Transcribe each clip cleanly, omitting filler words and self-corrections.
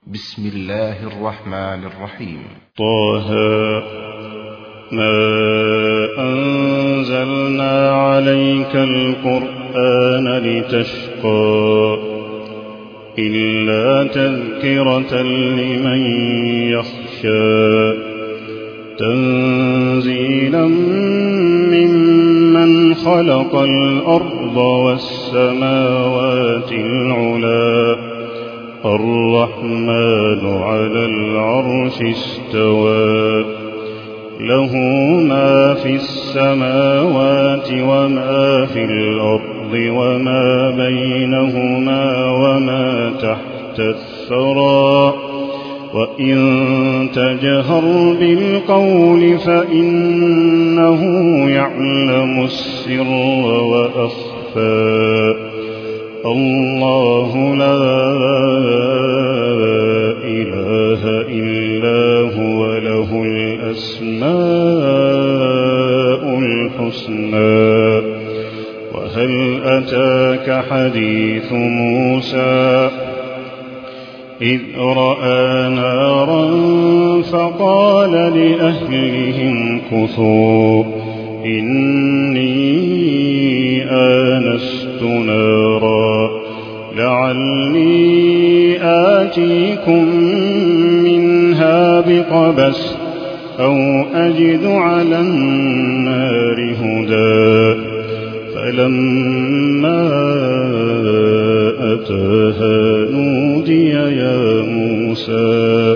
بسم الله الرحمن الرحيم. طه ما أنزلنا عليك القرآن لتشقى إلا تذكرة لمن يخشى تنزيلا ممن خلق الأرض والسماوات العلى الرحمن على العرش استوى له ما في السماوات وما في الأرض وما بينهما وما تحت الثرى وإن تجهر بالقول فإنه يعلم السر وأخفى الله لا إله إلا هو له الأسماء الحسنى وهل أتاك حديث موسى إذ رأى نارا فقال لأهلهم كثوا إني آنست نارا لعلي آتيكم منها بقبس أو أجد على النار هدى فلما أتاها نودي يا موسى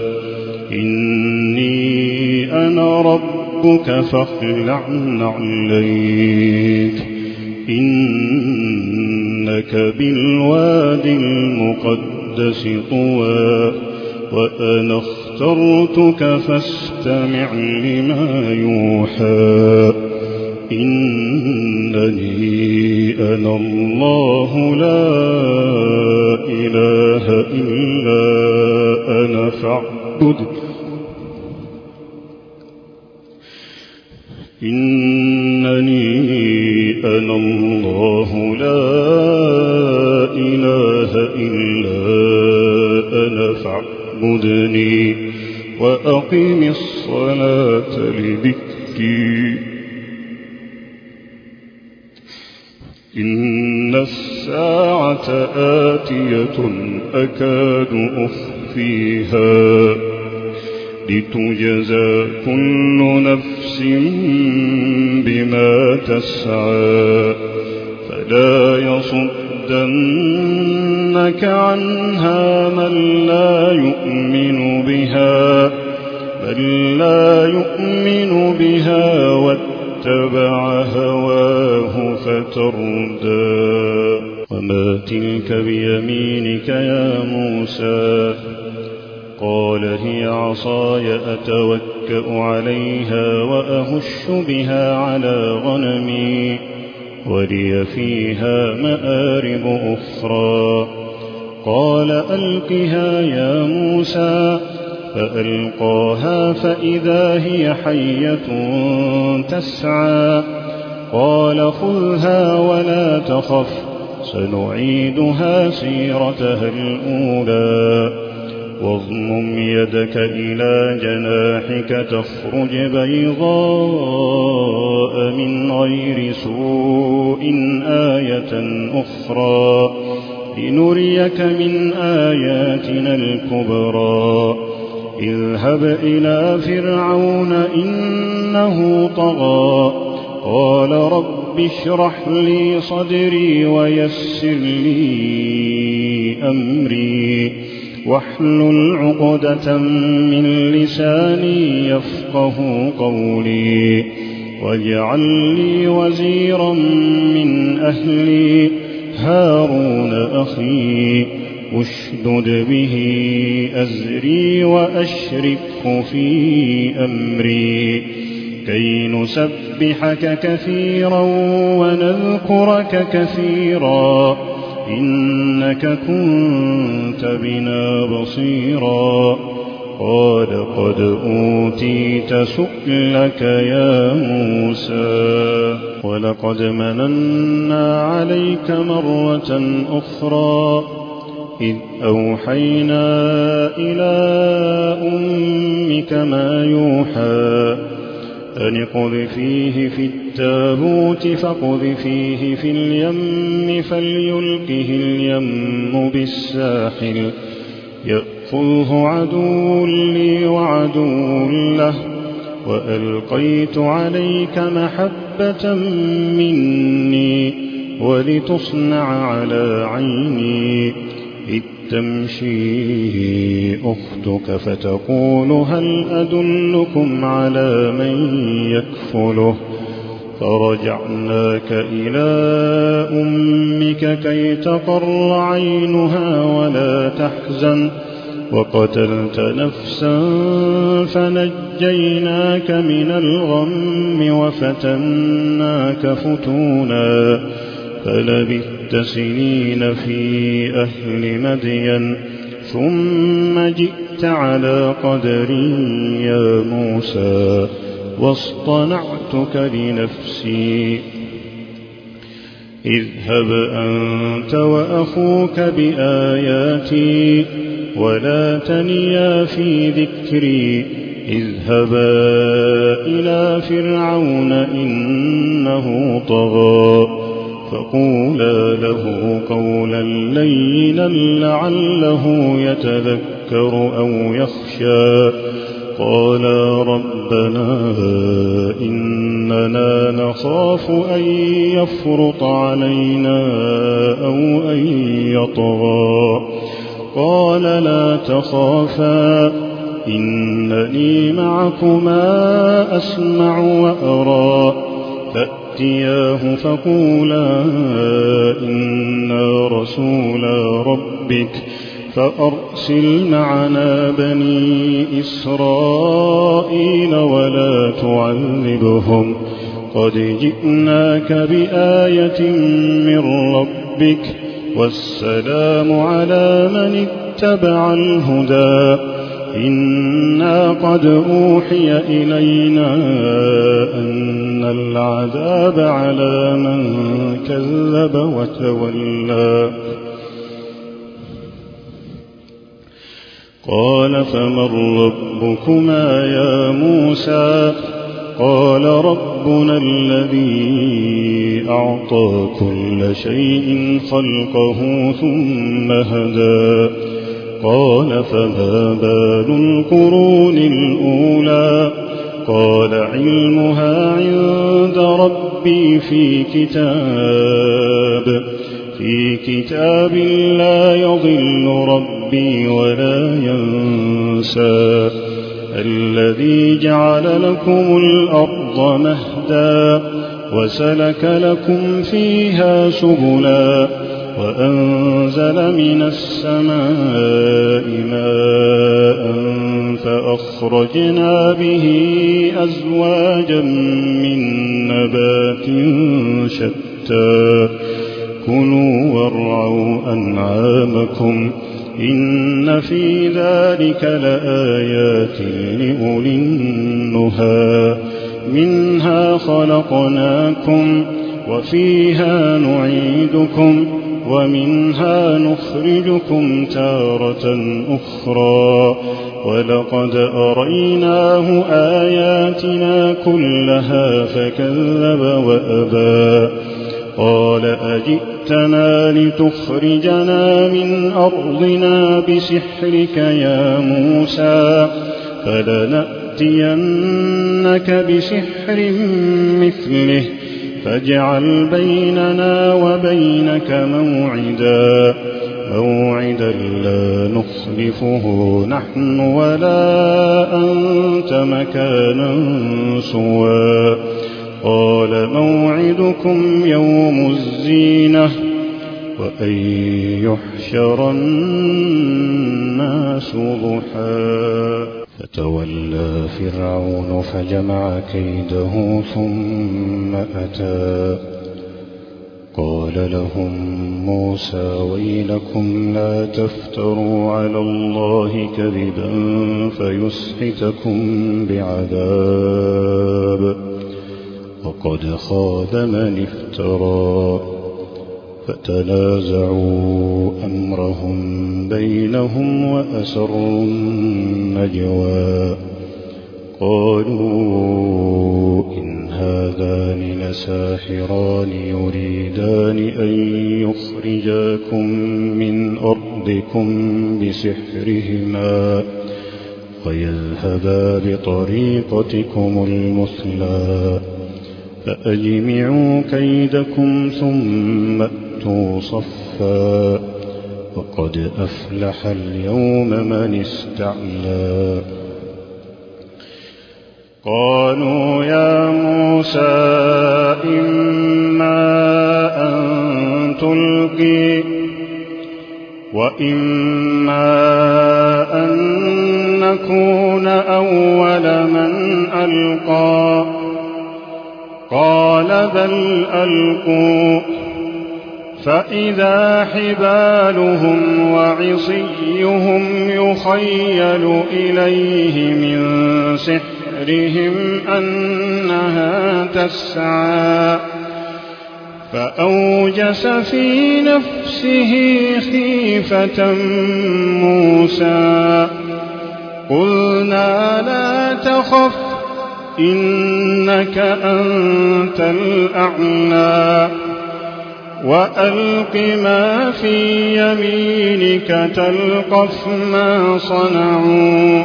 إني أنا ربك فاخلع نعليك إنك بالوادي المقدس طوى وأنا اخترتك فاستمع لما يوحى إنني أنا الله لا إله إلا أنا فاعبد إنني أنا الله لا إله إلا أنا فاعبدني وأقم الصلاة لذكري إن الساعة آتية أكاد أخفيها لتجزى كل نفس بما تسعى فلا يصدنك عنها من لا يؤمن بها واتبع هواه فتردى وما تلك بيمينك يا موسى قال هي عصاي أتوكأ عليها وأهش بها على غنمي ولي فيها مآرب أخرى قال ألقها يا موسى فألقاها فإذا هي حية تسعى قال خذها ولا تخف سنعيدها سيرتها الأولى واضمم يدك إلى جناحك تخرج بيضاء من غير سوء آية أخرى لنريك من آياتنا الكبرى اذهب إلى فرعون إنه طغى قال رب اشرح لي صدري ويسر لي أمري واحلل عقدة من لساني يفقه قولي واجعل لي وزيرا من أهلي هارون أخي اشدد به أزري وأشركه في أمري كي نسبحك كثيرا ونذكرك كثيرا إنك كنت بنا بصيرا قال قد أوتيت سؤلك يا موسى ولقد مننا عليك مرة أخرى إذ أوحينا إلى أمك ما يوحى أن اقذفيه في التابوت فاقذفيه في اليم فليلقه اليم بالساحل يأخذه عدو لي وعدو له وألقيت عليك محبة مني ولتصنع على عيني إذ تمشي أختك فتقول هل أدلكم على من يكفله فرجعناك إلى أمك كي تقر عينها ولا تحزن وقتلت نفسا فنجيناك من الغم وفتناك فتونا فلبثت سنين في أهل مدين ثم جئت على قدري يا موسى واصطنعتك لنفسي اذهب أنت وأخوك بآياتي ولا تنيا في ذكري اذهبا إلى فرعون إنه طغى فقولا له قولا لينا لعله يتذكر أو يخشى قالا ربنا إننا نخاف أن يفرط علينا أو أن يطغى قال لا تخافا إنني معكما أسمع وأرى فأتياه فقولا إنا رسولا ربك فأرسل معنا بني إسرائيل ولا تعذبهم قد جئناك بآية من ربك والسلام على من اتبع الهدى إنا قد أوحي إلينا أن العذاب على من كذب وتولى قال فمن ربكما يا موسى قال ربنا الذي أعطى كل شيء خلقه ثم هدى قال فما بال القرون الأولى قال علمها عند ربي في كتاب لا يضل ربي ولا ينسى الذي جعل لكم الأرض مهدا وسلك لكم فيها سبلا وأنزل من السماء ماء فأخرجنا به أزواجا من نبات شتى كلوا وارعوا أنعامكم إن في ذلك لآيات لأولي النهى منها خلقناكم وفيها نعيدكم ومنها نخرجكم تارة أخرى ولقد أريناه آياتنا كلها فكذب وأبى قال أجئتنا لتخرجنا من أرضنا بسحرك يا موسى فلنأتينك بسحر مثله فاجعل بيننا وبينك موعدا لا نخلفه نحن ولا أنت مكانا سوى قال موعدكم يوم الزينة وأن يحشر الناس ضحى فتولى فرعون فجمع كيده ثم أتى قال لهم موسى ويلكم لا تفتروا على الله كذبا فيسحتكم بعذاب وقد خاب من افترى فتنازعوا أمرهم بينهم وأسروا النجوى قالوا إن هذان لساحران يريدان أن يخرجاكم من أرضكم بسحرهما ويذهبا بطريقتكم المثلى فأجمعوا كيدكم ثم أتوا صفا وقد أفلح اليوم من استعلى قالوا يا موسى إما أن تلقي وإما أن نكون أول من ألقى قال بل ألقوا فإذا حبالهم وعصيهم يخيل إليه من سحرهم أنها تسعى فأوجس في نفسه خيفة موسى قلنا لا تخف إنك أنت الأعلى وألق ما في يمينك تلقف ما صنعوا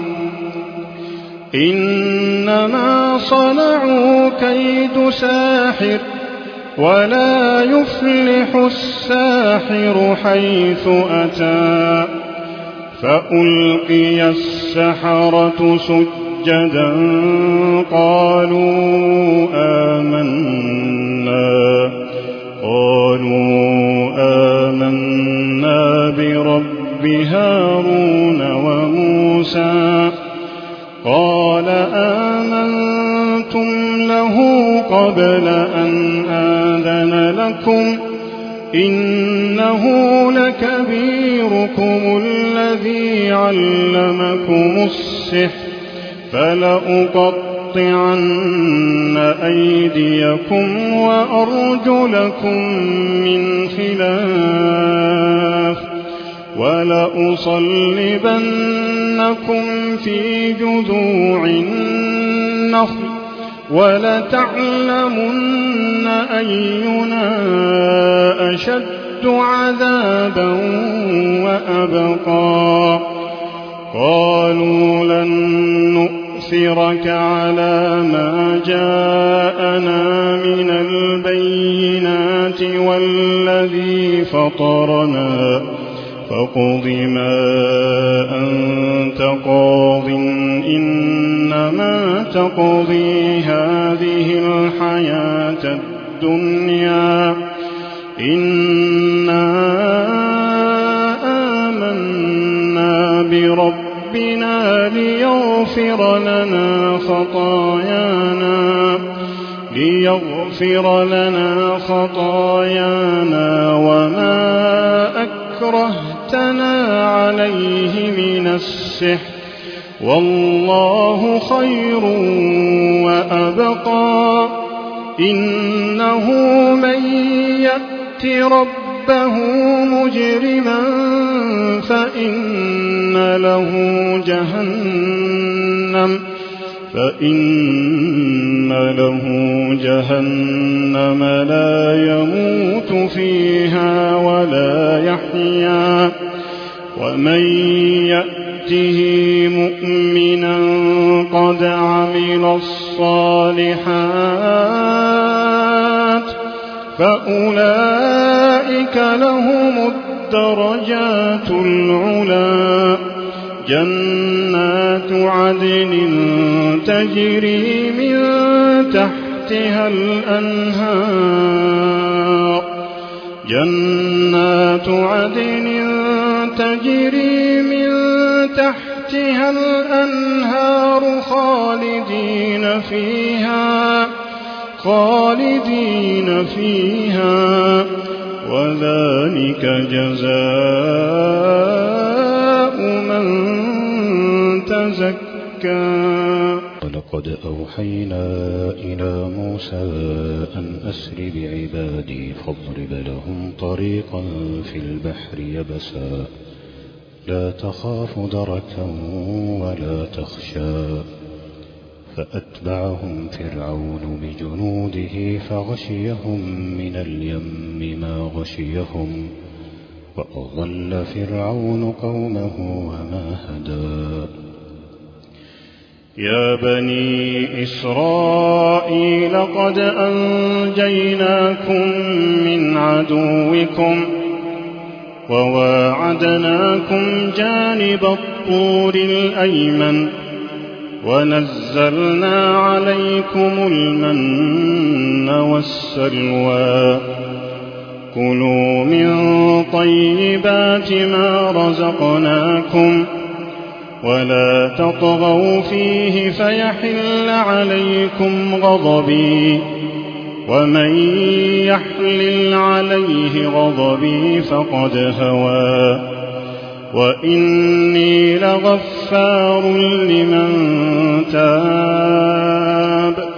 إنما صنعوا كيد ساحر ولا يفلح الساحر حيث أتى فألقي السحرة سجدا قالوا آمنا برب هارون وموسى قال آمنتم له قبل أن آذن لكم إنه لكبيركم الذي علمكم السحر فلأقطعن أيديكم وأرجلكم من خلاف ولأصلبنكم في جذوع النخل ولتعلمن أينا أشد عذابا وأبقى قالوا لن نؤثرك على ما جاءنا من البينات والذي فطرنا فاقض ما أنت قاض إنما تقضي هذه الحياة الدنيا إنا آمنا بربنا ليغفر لنا خطايانا وما أكرهتنا عليه من السحر والله خير وأبقى إنه من يأت ربه مجرما فإن له جهنم لا يموت فيها ولا يحيا ومن يأته مؤمنا قد عمل الصالحات فأولئك لهم الدرجات العلى جنات عدن تجري من تحتها الأنهار جنات عدن تجري من تحتها الأنهار خالدين فيها وذلك جزاء من تزكى ولقد أوحينا إلى موسى أن أسر بعبادي فاضرب لهم طريقا في البحر يبسا لا تخاف دركا ولا تخشى فأتبعهم فرعون بجنوده فغشيهم من اليم ما غشيهم وأضل فرعون قومه وما هدى يا بني إسرائيل قد أنجيناكم من عدوكم وواعدناكم جانب الطور الأيمن ونزلنا عليكم المن والسلوى كلوا من طيبات ما رزقناكم ولا تطغوا فيه فيحل عليكم غضبي ومن يحلل عليه غضبي فقد هوى وإني لغفار لمن تاب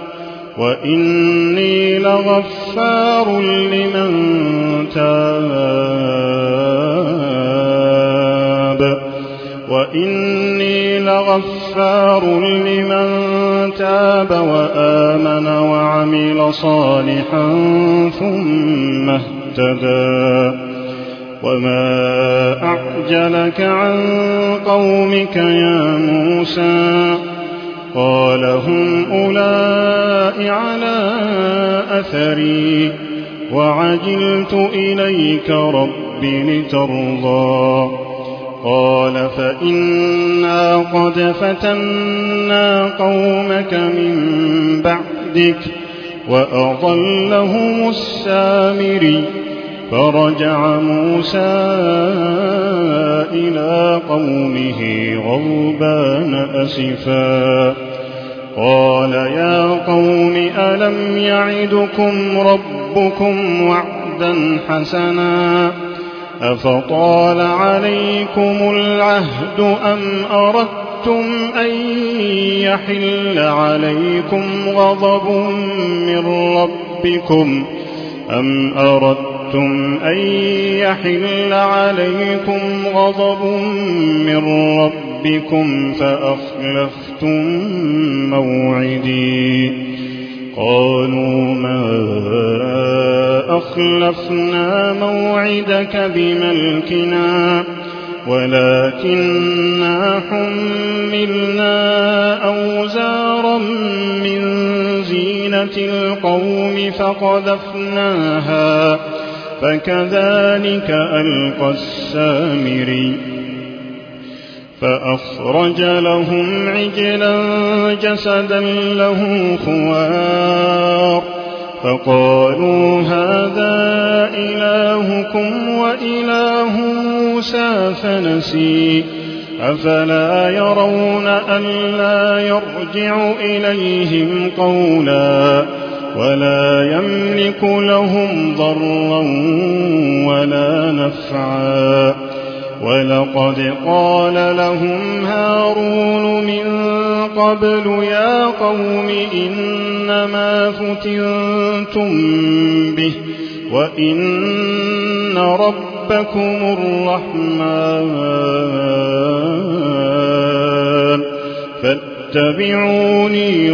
وآمن وعمل صالحا ثم اهتدى وما أعجلك عن قومك يا موسى قال هم أولئك على أثري وعجلت إليك رب لترضى قال فإنا قد فتنا قومك من بعدك وأضلهم السامري فرجع موسى إلى قومه غضبان أسفا قال يا قوم ألم يعدكم ربكم وعدا حسنا أفطال عليكم العهد أم أردتم أن يحل عليكم غضب من ربكم فأخلفتم موعدي قالوا ما أخلفنا موعدك بملكنا ولكننا حملنا أوزارا من زينة القوم فقذفناها فكذلك ألقى السامري فأخرج لهم عجلا جسدا له خوار فقالوا هذا إلهكم وإله موسى فنسي أفلا يرون ألا يرجع إليهم قولا ولا يملك لهم ضرا ولا نفعا ولقد قال لهم هارون من قبل يا قوم إنما فتنتم به وإن ربكم الرحمن فاتبعوني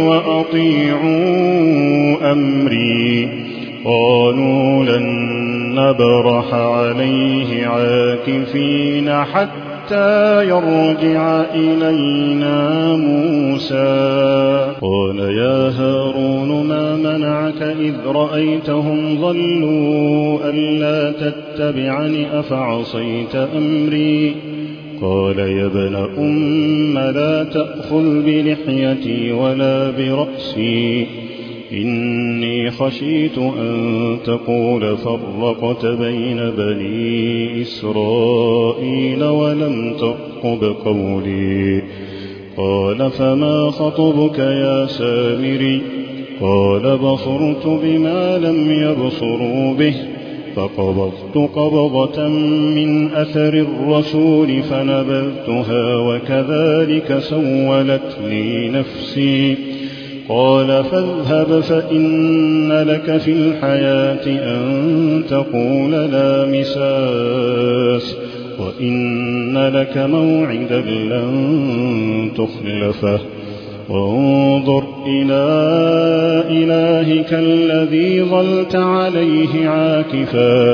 وأطيعوا أمري قالوا لن نبرح عليه عاكفين حتى يرجع إلينا موسى قال يا هارون ما منعك إذ رأيتهم ضلوا ألا تتبعني أفعصيت أمري قال يا ابن لا تأخذ بلحيتي ولا برأسي إني خشيت أن تقول فرقت بين بني إسرائيل ولم ترقب قولي قال فما خطبك يا سامري قال بصرت بما لم يبصروا به فقبضت قبضة من أثر الرسول فنبذتها وكذلك سولت لي نفسي. قال فاذهب فإن لك في الحياة أن تقول لا مساس وإن لك موعدا لن تخلفه وانظر إلى إلهك الذي ظلت عليه عاكفا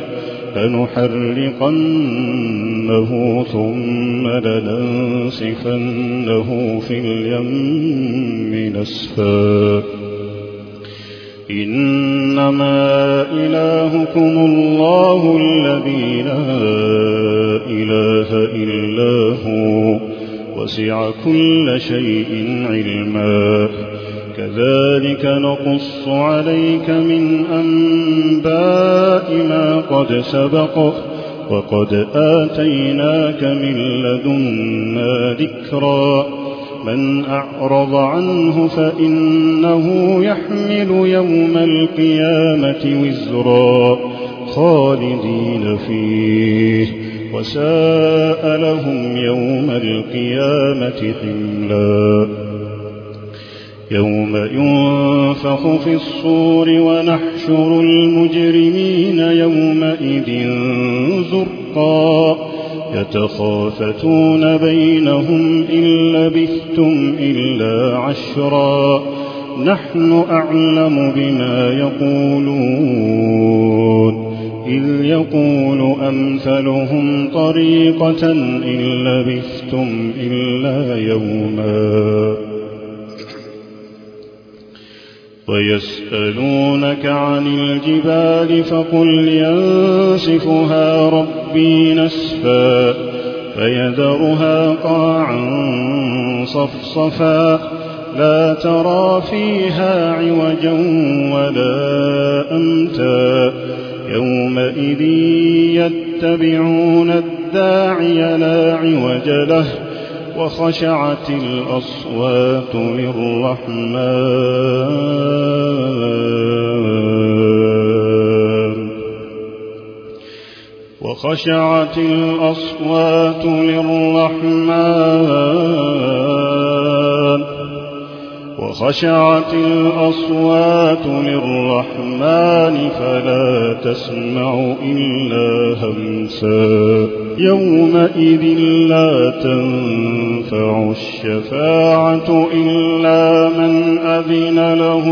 لنحرقنه ثم لننسفنه في اليم نسفا. إنما إلهكم الله الذي لا إله إلا هو وسع كل شيء علما. كذلك نقص عليك من أنباء ما قد سبق وقد آتيناك من لدنا ذكرا. من أعرض عنه فإنه يحمل يوم القيامة وزرا خالدين فيه وساء لهم يوم القيامة حملا. يوم ينفخ في الصور ونحشر المجرمين يومئذ زرقا يتخافتون بينهم إن لبثتم إلا عشرا نحن أعلم بما يقولون إذ يقول أمثلهم طريقة إن لبثتم إلا يوما. ويسألونك عن الجبال فقل ينسفها ربي نسفا فيذرها قاعا صفصفا لا ترى فيها عوجا ولا أمتا. يومئذ يتبعون الداعي لا عوج له وخشعت الأصوات للرحمن وخشعت الأصوات للرحمن فلا تسمع إلا همسا. يومئذ لا تنفع الشفاعة إلا من أذن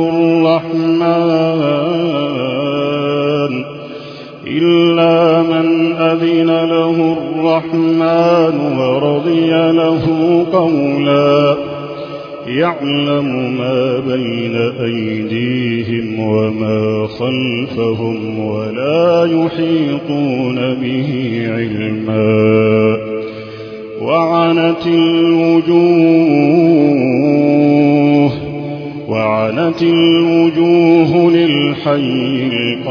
له الرحمن ورضي له قولا. يعلم ما بين أيديهم وما خلفهم ولا يحيطون به علما. وعنت الوجوه للحي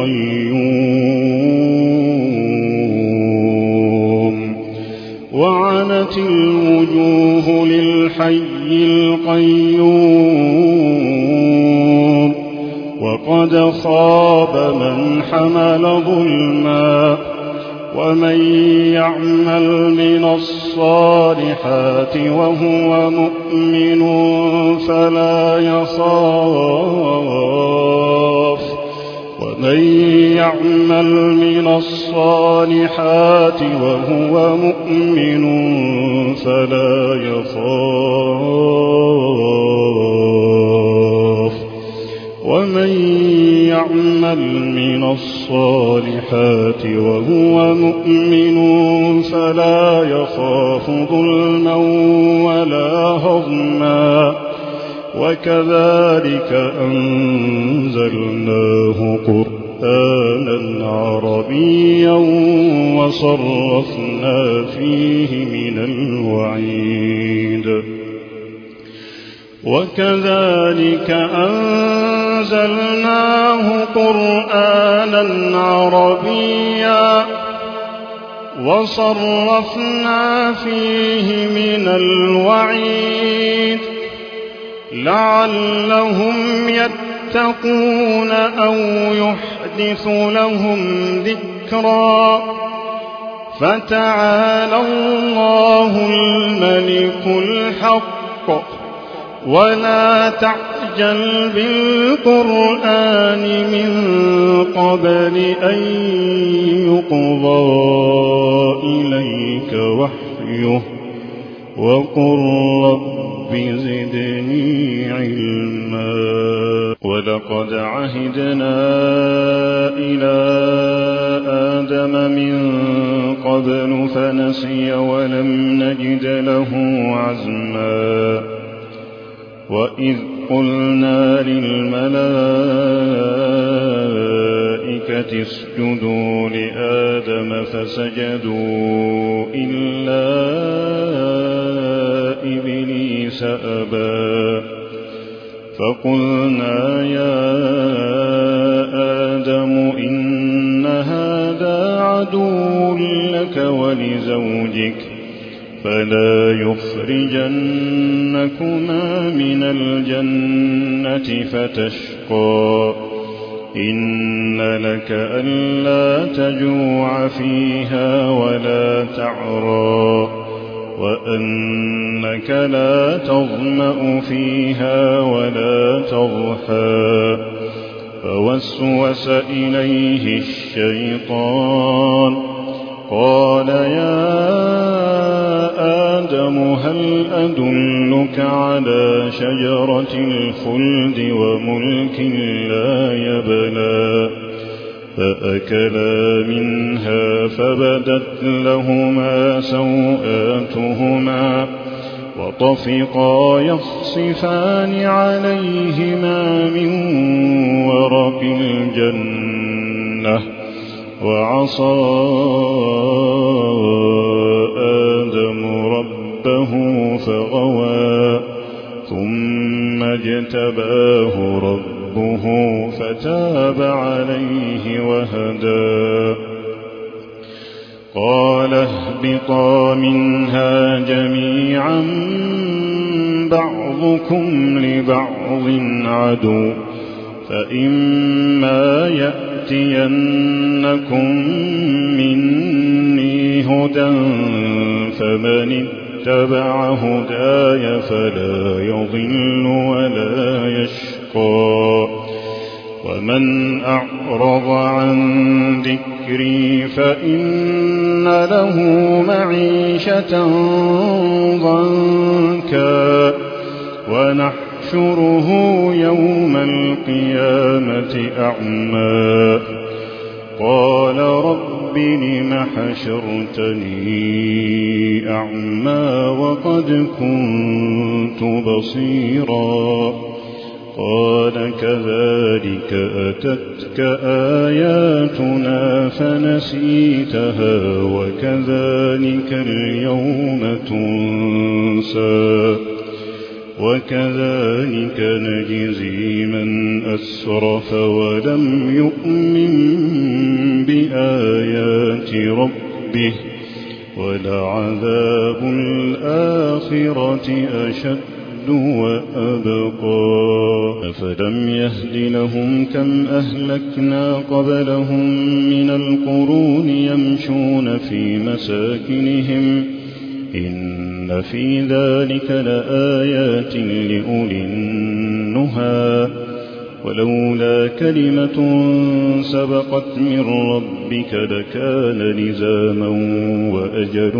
القيوم وقد خاب من حمل ظلما. ومن يعمل من الصالحات وهو مؤمن فلا يخاف ظلما ولا هضما. وكذلك أنزلناه قرآنا عربيا وصرفنا فيه من الوعيد. وكذلك أنزلناه قرآنا عربيا وصرفنا فيه من الوعيد لعلهم يتقون أو يحدثون يحدث لهم ذكرا. فتعالى الله الملك الحق ولا تعجل بالقرآن من قبل أن يقضى إليك وحيه وقل رب زدني علما. ولقد عهدنا إلى آدم من قبل فنسي ولم نجد له عزما. وإذ قلنا للملائكة اسجدوا لآدم فسجدوا إلا إبليس أبى. فقلنا يا آدم إن هذا عدو لك ولزوجك فلا يخرجنكما من الجنة فتشقى. إن لك ألا تجوع فيها ولا تعرى وأنك لا تظمأ فيها ولا تضحى. فوسوس إليه الشيطان قال يا آدم هل أدلك على شجرة الخلد وملك لا يبلى. فأكلا منها فبدت لهما سوآتهما وطفقا يخصفان عليهما من ورق الجنة. وعصى آدم ربه فغوى ثم اجتباه ربه فتاب عليه وهدى. قال اهبطا منها جميعا بعضكم لبعض عدو فإما يأتينكم مني هدى فمن اتبع هداي فلا يضل ولا يشقى. ومن أعرض عن ذكري فإن له معيشة ضنكا ونحشره يوم القيامة أعمى. قال رب لم حشرتني أعمى وقد كنت بصيرا. قال كذلك أتتك آياتنا فنسيتها وكذلك اليوم تنسى. وكذلك نجزي من أسرف ولم يؤمن بآيات ربه ولعذاب الآخرة أشد وأبقى. أفلم يهد لهم كم أهلكنا قبلهم من القرون يمشون في مساكنهم إن في ذلك لآيات لأولي النهى. ولولا كلمة سبقت من ربك لكان لزاما وأجل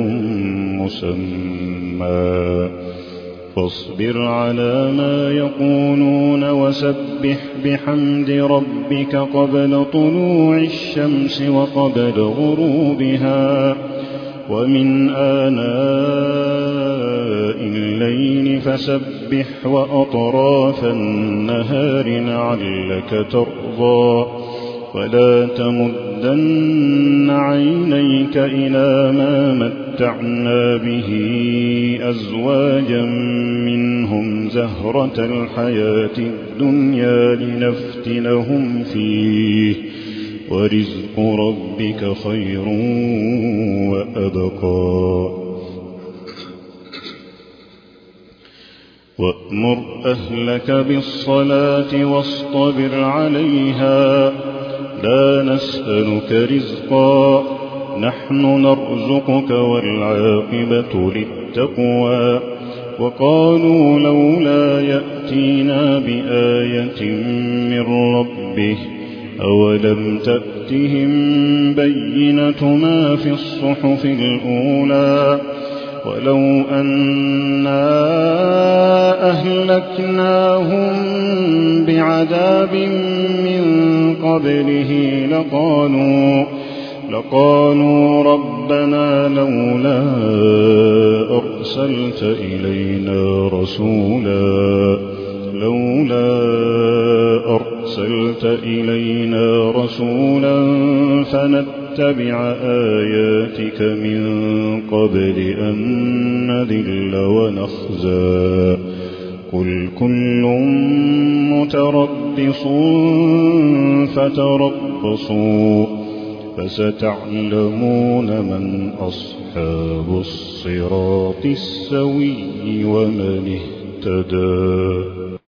مسمى. فاصبر على ما يقولون وسبح بحمد ربك قبل طلوع الشمس وقبل غروبها ومن آناء الليل فسبح وأطراف النهار لعلك ترضى. ولا تمدن عينيك إلى ما متعنا به أزواجا منهم زهرة الحياة الدنيا لنفتنهم فيه ورزق ربك خير وأبقى. وأمر أهلك بالصلاة واصطبر عليها لا نسألك رزقا نحن نرزقك والعاقبة للتقوى وقالوا لولا يأتينا بآية من ربه أولم تأتهم بينة ما في الصحف الأولى ولو أنا أهلكناهم بعذاب من قبله لقالوا ربنا لولا أرسلت إلينا رسولا فنتبع آياتك من قبل أن نذل ونخزى قل كل متربص فتربصوا فستعلمون من أصحاب الصراط السوي ومن اهتدى.